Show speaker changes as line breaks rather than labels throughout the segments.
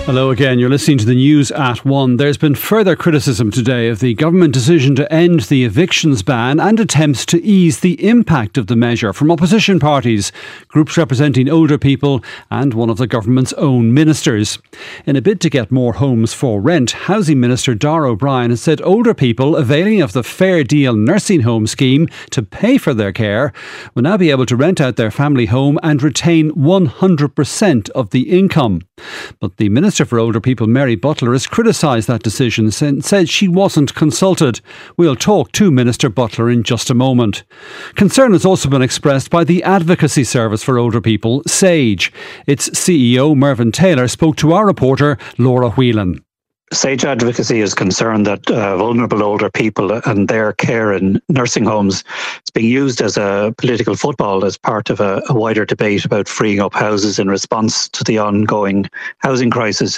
Hello again, you're listening to the news at 1. There's been further criticism today of the government decision to end the evictions ban and attempts to ease the impact of the measure from opposition parties, groups representing older people and one of the government's own ministers. In a bid to get more homes for rent, Housing Minister Darragh O'Brien has said older people availing of the Fair Deal nursing home scheme to pay for their care will now be able to rent out their family home and retain 100% of the income. But the Minister for Older People, Mary Butler, has criticised that decision and said she wasn't consulted. We'll talk to Minister Butler in just a moment. Concern has also been expressed by the Advocacy Service for Older People, SAGE. Its CEO, Mervyn Taylor, spoke to our reporter, Laura Whelan.
SAGE Advocacy is concerned that vulnerable older people and their care in nursing homes is being used as a political football as part of a wider debate about freeing up houses in response to the ongoing housing crisis.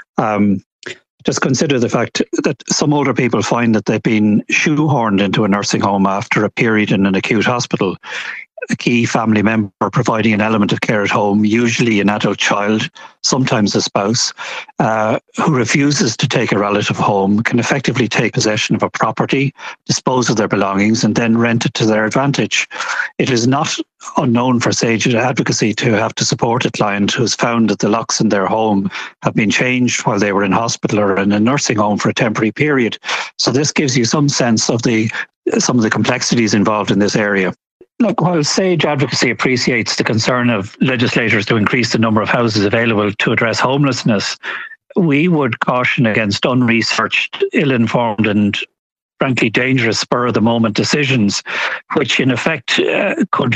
Just consider the fact that some older people find that they've been shoehorned into a nursing home after a period in an acute hospital. A key family member providing an element of care at home, usually an adult child, sometimes a spouse, who refuses to take a relative home, can effectively take possession of a property, dispose of their belongings, and then rent it to their advantage. It is not unknown for SAGE Advocacy to have to support a client who has found that the locks in their home have been changed while they were in hospital or in a nursing home for a temporary period. So this gives you some sense of some of the complexities involved in this area. Look, while SAGE Advocacy appreciates the concern of legislators to increase the number of houses available to address homelessness, we would caution against unresearched, ill-informed and frankly dangerous spur-of-the-moment decisions, which in effect could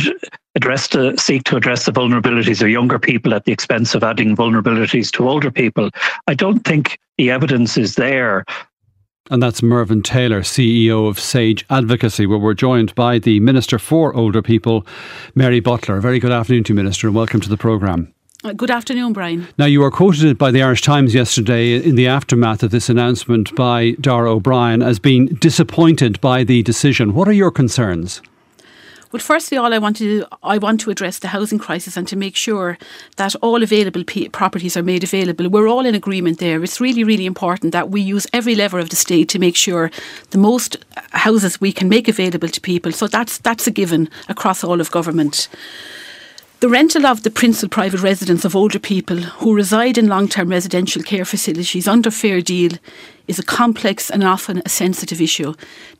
seek to address the vulnerabilities of younger people at the expense of adding vulnerabilities to older people. I don't think the evidence is there.
And that's Mervyn Taylor, CEO of SAGE Advocacy, where we're joined by the Minister for Older People, Mary Butler. A very good afternoon to you, Minister, and welcome to the programme.
Good afternoon, Brian.
Now, you were quoted by the Irish Times yesterday in the aftermath of this announcement by Darragh O'Brien as being disappointed by the decision. What are your concerns?
Well, firstly, I want to address the housing crisis and to make sure that all available properties are made available. We're all in agreement there. It's really, really important that we use every lever of the state to make sure the most houses we can make available to people. So that's a given across all of government. The rental of the principal private residence of older people who reside in long-term residential care facilities under Fair Deal is a complex and often a sensitive issue.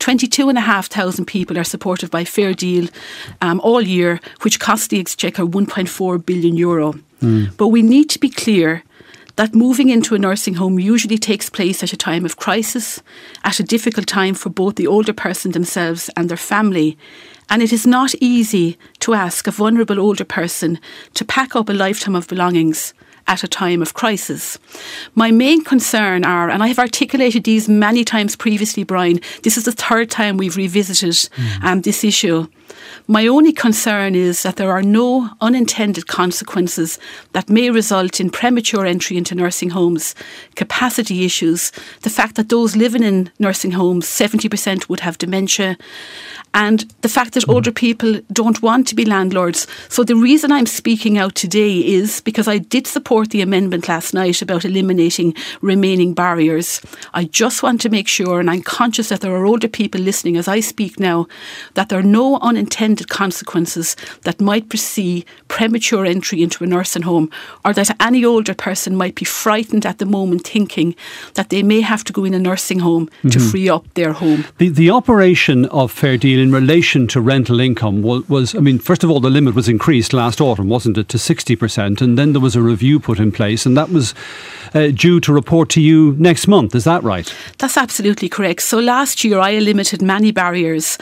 22,500 people are supported by Fair Deal all year, which costs the Exchequer €1.4 billion. But we need to be clear that moving into a nursing home usually takes place at a time of crisis, at a difficult time for both the older person themselves and their family. And it is not easy to ask a vulnerable older person to pack up a lifetime of belongings at a time of crisis. My main concern are, and I have articulated these many times previously, Brian, this is the third time we've revisited this issue. My only concern is that there are no unintended consequences that may result in premature entry into nursing homes, capacity issues, the fact that those living in nursing homes, 70% would have dementia, and the fact that older people don't want to be landlords. So the reason I'm speaking out today is because I did support the amendment last night about eliminating remaining barriers. I just want to make sure, and I'm conscious that there are older people listening as I speak now, that there are no unintended consequences that might precede premature entry into a nursing home, or that any older person might be frightened at the moment thinking that they may have to go in a nursing home to free up their home.
The operation of Fair Deal in relation to rental income was, I mean, first of all, the limit was increased last autumn, wasn't it, to 60%, and then there was a review put in place, and that was due to report to you next month. Is that right?
That's absolutely correct. So last year I eliminated many barriers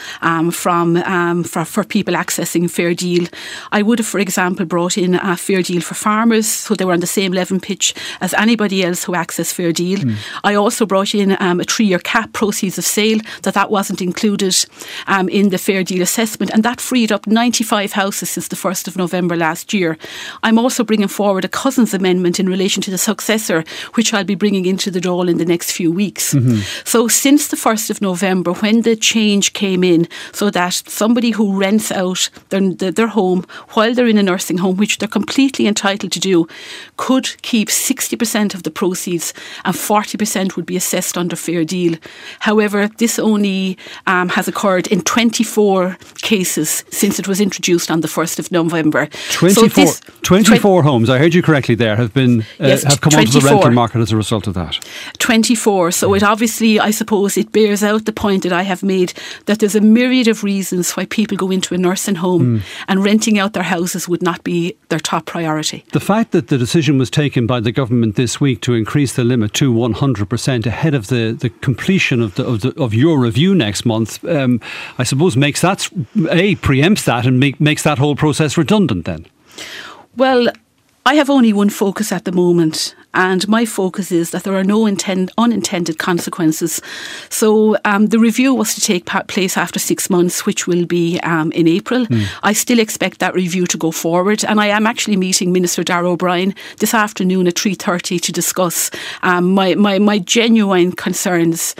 for people accessing Fair Deal. I would have, for example, brought in a Fair Deal for farmers, so they were on the same level pitch as anybody else who accessed Fair Deal. I also brought in a 3-year cap, proceeds of sale, that wasn't included in the Fair Deal assessment, and that freed up 95 houses since the 1st of November last year. I'm also bringing forward a Cousins amendment in relation to the successor order, which I'll be bringing into the Dáil in the next few weeks. So since the 1st of November, when the change came in, so that somebody who rents out their home while they're in a nursing home, which they're completely entitled to do, could keep 60% of the proceeds and 40% would be assessed under Fair Deal. However, this only has occurred in 24 cases since it was introduced on the 1st of November.
24 homes, I heard you correctly there, have been have come onto the rental market as a result of that.
24. So it obviously, I suppose, it bears out the point that I have made, that there's a myriad of reasons why people go into a nursing home and renting out their houses would not be their top priority.
The fact that the decision was taken by the government this week to increase the limit to 100% ahead of the completion of your review next month, I suppose makes that, preempts that and makes that whole process redundant then.
Well, I have only one focus at the moment, and my focus is that there are no unintended consequences. So the review was to take place after 6 months, which will be in April. I still expect that review to go forward, and I am actually meeting Minister Darragh O'Brien this afternoon at 3:30 to discuss my genuine concerns.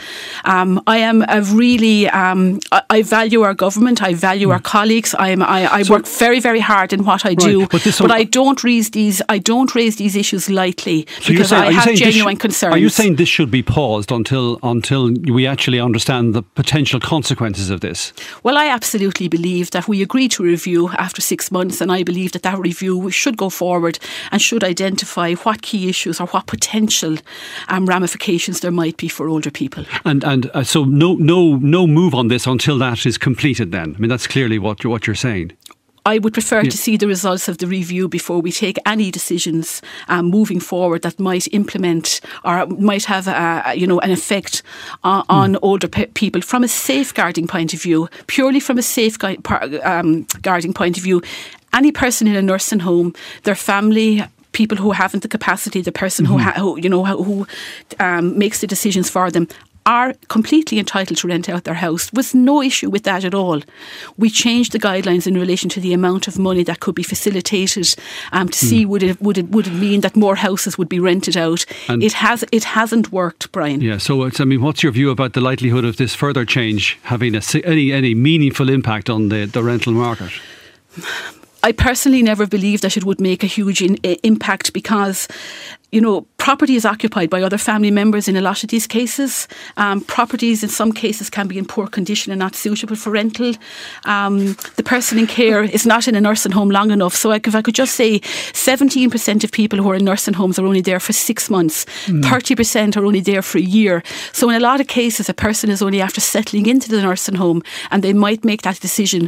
I value our government, I value our colleagues. I work very, very hard in what I do, but I don't raise these issues lightly.
So
because I have genuine concerns.
Are you saying this should be paused until we actually understand the potential consequences of this?
Well, I absolutely believe that we agreed to a review after 6 months, and I believe that review should go forward and should identify what key issues or what potential ramifications there might be for older people.
And so no move on this until that is completed then? I mean, that's clearly what you're saying.
I would prefer to see the results of the review before we take any decisions moving forward that might implement or might have an effect on older people from a safeguarding point of view. Purely from a safeguarding point of view, any person in a nursing home, their family, people who haven't the capacity, the person who makes the decisions for them, are completely entitled to rent out their house. Was no issue with that at all. We changed the guidelines in relation to the amount of money that could be facilitated to see would it mean that more houses would be rented out. And it hasn't worked, Brian.
Yeah. So what's your view about the likelihood of this further change having any meaningful impact on the rental market?
I personally never believed that it would make a huge impact because, property is occupied by other family members in a lot of these cases. Properties in some cases can be in poor condition and not suitable for rental. The person in care is not in a nursing home long enough. So if I could just say 17% of people who are in nursing homes are only there for 6 months. 30% are only there for a year. So in a lot of cases, a person is only after settling into the nursing home and they might make that decision,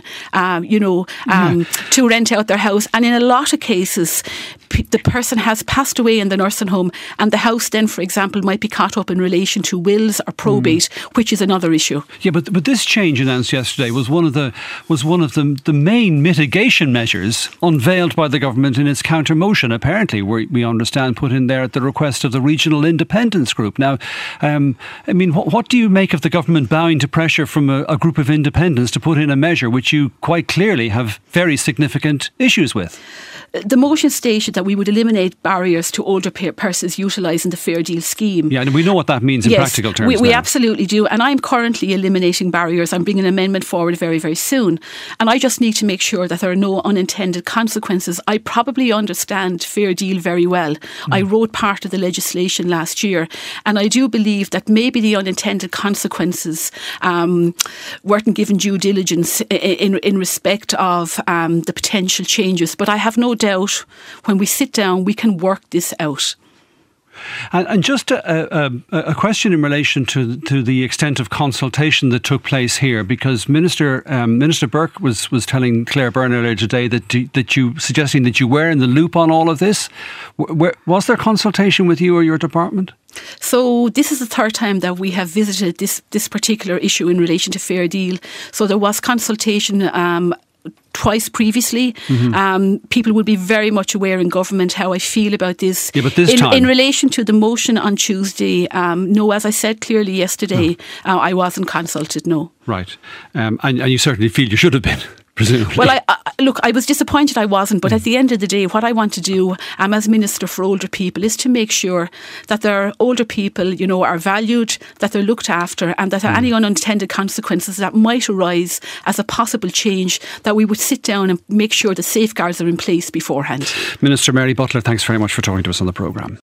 to rent out their house. And in a lot of cases, the person has passed away in the nursing home and the house then, for example, might be caught up in relation to wills or probate, which is another issue. Yeah,
but this change announced yesterday was one of the main mitigation measures unveiled by the government in its counter motion, apparently, we understand put in there at the request of the Regional Independence Group. Now, what do you make of the government bowing to pressure from a group of independents to put in a measure which you quite clearly have very significant issues with?
The motion stated that we would eliminate barriers to older persons utilising the Fair Deal scheme.
Yeah, and we know what that means in practical terms.
We absolutely do. And I'm currently eliminating barriers. I'm bringing an amendment forward very, very soon. And I just need to make sure that there are no unintended consequences. I probably understand Fair Deal very well. I wrote part of the legislation last year. And I do believe that maybe the unintended consequences weren't given due diligence in respect of the potential changes. But I have no doubt when we sit down, we can work this out.
And just a question in relation to the extent of consultation that took place here, because Minister Burke was telling Claire Byrne earlier today that you suggesting that you were in the loop on all of this. Was there consultation with you or your department?
So this is the third time that we have visited this particular issue in relation to Fair Deal. So there was consultation twice previously. People will be very much aware in government how I feel about this.
Yeah, but this time,
in relation to the motion on Tuesday, no, as I said clearly yesterday, I wasn't consulted, no.
Right. And you certainly feel you should have been, presumably.
Well, look, I was disappointed I wasn't, but at the end of the day, what I want to do as Minister for Older People is to make sure that their older people, are valued, that they're looked after, and that any unintended consequences that might arise as a possible change, that we would sit down and make sure the safeguards are in place beforehand.
Minister Mary Butler, thanks very much for talking to us on the programme.